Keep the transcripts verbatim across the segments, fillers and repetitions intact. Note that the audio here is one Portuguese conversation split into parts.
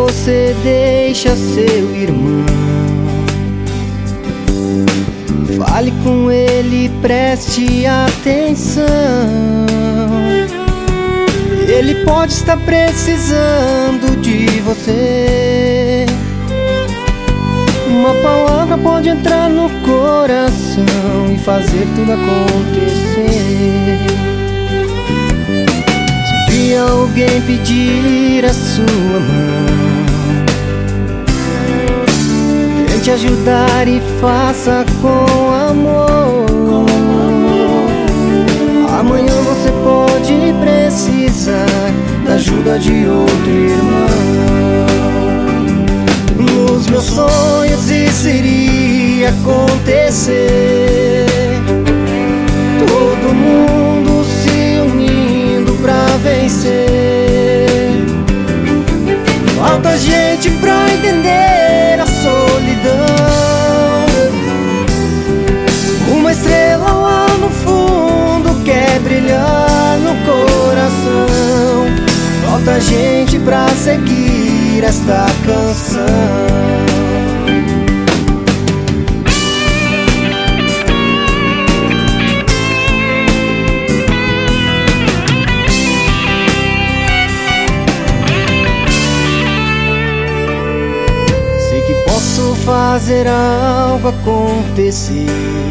você deixa seu irmão. Fale com ele, preste atenção. Ele pode estar precisando de você. Uma palavra pode entrar no coração e fazer tudo acontecer. Se um dia alguém pedir a sua mão, tente ajudar e faça com amor. Amanhã você pode precisar da ajuda de outro irmão. Nos meus sonhos isso iria acontecer, todo mundo se unindo pra vencer. Falta gente pra entender a solidão. Uma estrela lá no fundo quer brilhar no coração. Falta gente pra seguir esta canção. Sei que posso fazer algo acontecer.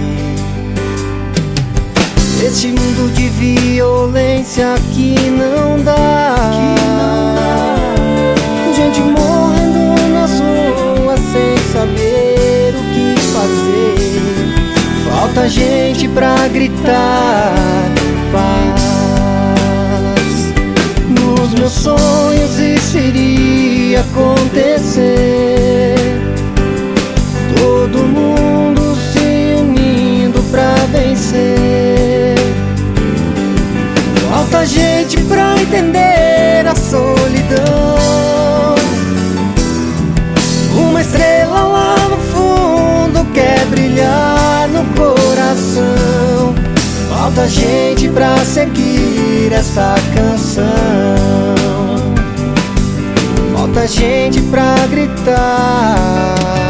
Este mundo de violência aqui não dá. Gente morrendo nas ruas sem saber o que fazer. Falta gente pra gritar paz. Nos meus sonhos isso iria acontecer, todo mundo se unindo pra vencer. Falta gente pra entender a solidão. Uma estrela lá no fundo quer brilhar no coração. Falta gente pra seguir essa canção. Falta gente pra gritar.